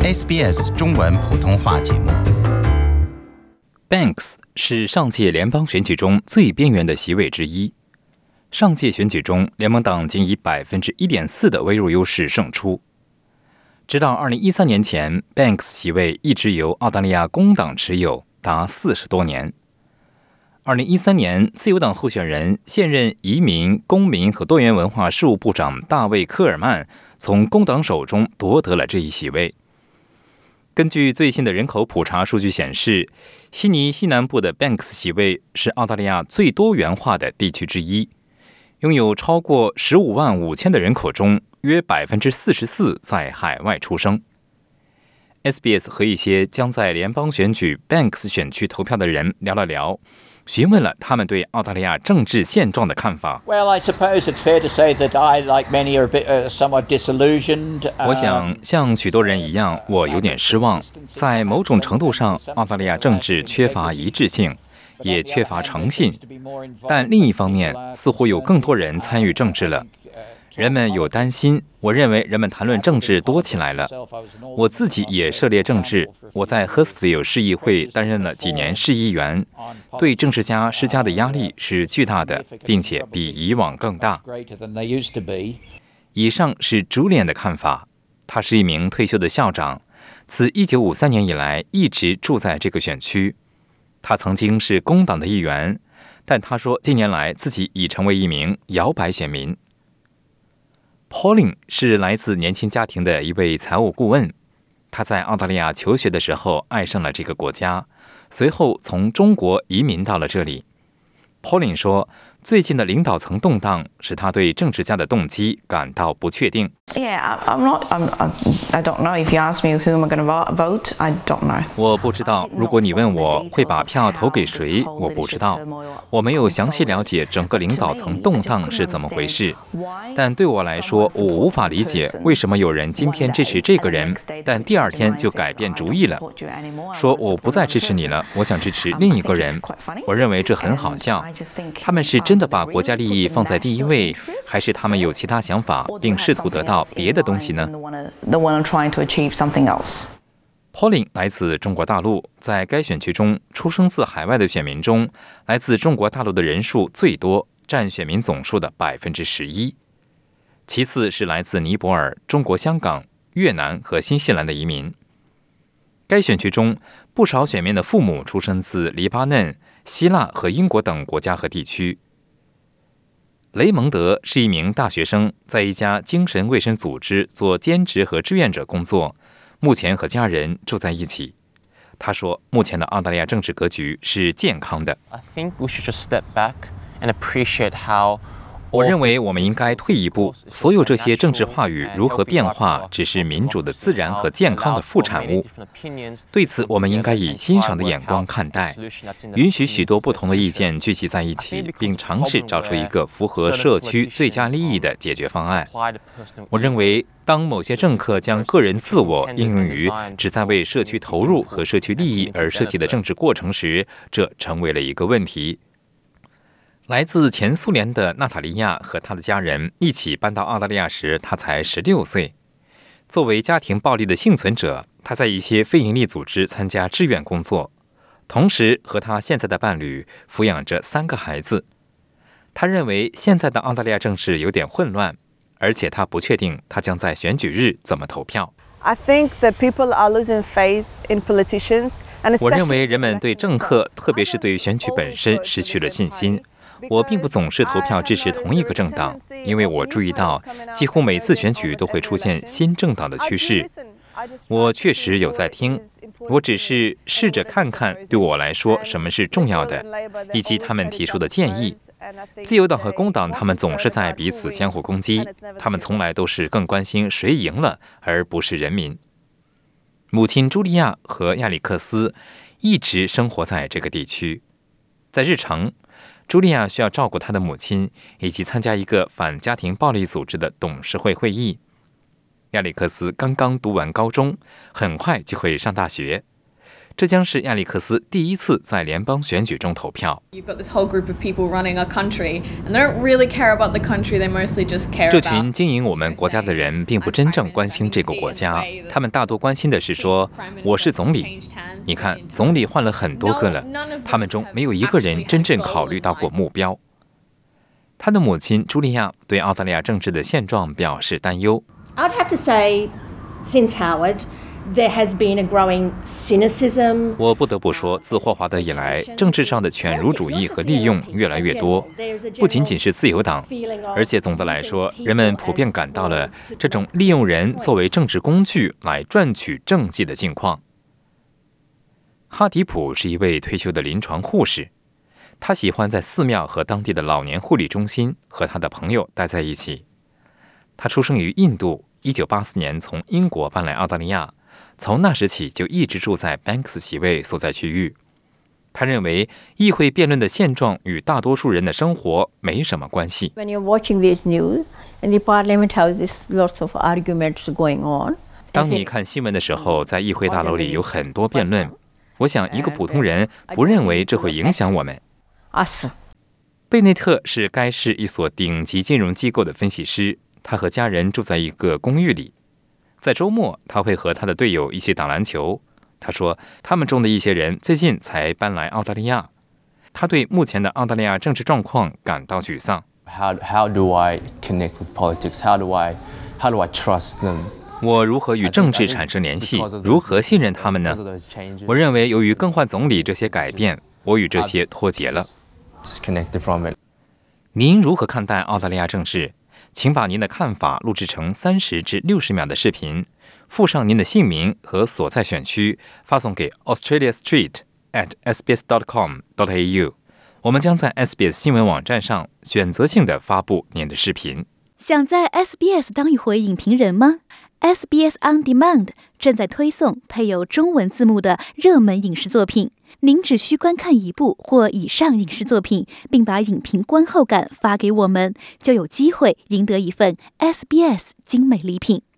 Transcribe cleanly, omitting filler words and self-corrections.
SBS 中文普通话节目。 Banks 是上届联邦选举中最边缘的席位之一。上届选举中，联盟党仅以 1.4% 的微弱优势胜出。直到2013年前 ，Banks 席位一直由澳大利亚工党持有，达40多年。2013年，自由党候选人、现任移民、公民和多元文化事务部长大卫·科尔曼从工党手中夺得了这一席位。根据最新的人口普查数据显示，悉尼西南部的 Banks 席位是澳大利亚最多元化的地区之一，拥有超过15.5万的人口中，约44%在海外出生。SBS 和一些将在联邦选举 Banks 选区投票的人聊了聊，询问了他们对澳大利亚政治现状的看法。 Well, I suppose it's fair to say that I, like many, are a bit somewhat disillusioned. 我想，像许多人一样，我有点失望。在某种程度上，澳大利亚政治缺乏一致性，也缺乏诚信。但另一方面，似乎有更多人参与政治了。人们有担心，我认为人们谈论政治多起来了。我自己也涉猎政治，我在 Hurstville 市议会担任了几年市议员，对政治家施加的压力是巨大的，并且比以往更大。以上是 Julian 的看法，他是一名退休的校长，自1953年以来一直住在这个选区。他曾经是工党的议员，但他说近年来自己已成为一名摇摆选民。Pauline 是来自年轻家庭的一位财务顾问，他在澳大利亚求学的时候爱上了这个国家，随后从中国移民到了这里。Pauline 说，最近的领导层动荡使他对政治家的动机感到不确定。我不知道，如果你问我会把票投给谁，我不知道。我没有详细了解整个领导层动荡是怎么回事，但对我来说，我无法理解为什么有人今天支持这个人，但第二天就改变主意了，说我不再支持你了，我想支持另一个人。我认为这很好笑。他们是真的把国家利益放在第一位，还是他们有其他想法，并试图得到别的东西呢？ Pauline 来自中国大陆，在该选区中，出生自海外的选民中，来自中国大陆的人数最多，占选民总数的11%。其次是来自尼泊尔、中国香港、越南和新西兰的移民。该选区中，不少选民的父母出生自黎巴嫩、希腊和英国等国家和地区。雷蒙德是一名大学生，在一家精神卫生组织做兼职和志愿者工作，目前和家人住在一起。他说，目前的澳大利亚政治格局是健康的。我认为我们应该退一步，所有这些政治话语如何变化，只是民主的自然和健康的副产物。对此，我们应该以欣赏的眼光看待，允许许多不同的意见聚集在一起，并尝试找出一个符合社区最佳利益的解决方案。我认为，当某些政客将个人自我应用于旨在为社区投入和社区利益而设计的政治过程时，这成为了一个问题。来自前苏联的娜塔莉亚和她的家人一起搬到澳大利亚时，她才16岁。作为家庭暴力的幸存者，她在一些非营利组织参加志愿工作，同时和她现在的伴侣抚养着3个孩子。她认为现在的澳大利亚政治有点混乱，而且她不确定她将在选举日怎么投票。我认为人们对政客，特别是对于选举本身失去了信心。我并不总是投票支持同一个政党，因为我注意到几乎每次选举都会出现新政党的趋势。我确实有在听，我只是试着看看对我来说什么是重要的，以及他们提出的建议。自由党和工党他们总是在彼此相互攻击，他们从来都是更关心谁赢了，而不是人民。母亲茱莉亚和亚历克斯一直生活在这个地区，在日常茱莉亚需要照顾她的母亲，以及参加一个反家庭暴力组织的董事会会议。亚历克斯刚刚读完高中，很快就会上大学。 这将是亚历克斯第一次在联邦选举中投票。这群经营我们国家的人并不真正关心这个国家，他们大多关心的是说，我是总理。你看，总理换了很多个了，他们中没有一个人真正考虑到过目标。他的母亲茱莉亚对澳大利亚政治的现状表示担忧。 I'd have to say, since Howard,There has been a growing cynicism. 我不得不说，自霍华德以来，政治上的犬儒主义和利用越来越多，不仅仅是自由党，而且总的来说，人们普遍感到了这种利用人作为政治工具来赚取政绩的境况。哈迪普是一位退休的临床护士，他喜欢在寺庙和当地的老年护理中心和他的朋友待在一起。他出生于印度，1984年从英国搬来澳大利亚。从那时起就一直住在 Banks 席位所在区域。他认为议会辩论的现状与大多数人的生活没什么关系。 When you're watching this news and the parliament houses lots of arguments going on. 当你看新闻的时候，在议会大楼里有很多辩论。我想一个普通人不认为这会影响我们。贝内特是该市一所顶级金融机构的分析师，他和家人住在一个公寓里。在周末，他会和他的队友一起打篮球。他说，他们中的一些人最近才搬来澳大利亚。他对目前的澳大利亚政治状况感到沮丧。 How do I connect with politics? How do I trust them? 我如何与政治产生联系？如何信任他们呢？我认为，由于更换总理这些改变，我与这些脱节了。您如何看待澳大利亚政治？请把您的看法录制成30至60秒的视频，附上您的姓名和所在选区，发送给 australiastreet@sbs.com.au。我们将在 SBS 新闻网站上选择性地发布您的视频。 想在 SBS 当一回影评人吗？ SBS On Demand 正在推送配有中文字幕的热门影视作品。您只需观看一部或以上影视作品，并把影评观后感发给我们，就有机会赢得一份 SBS 精美礼品。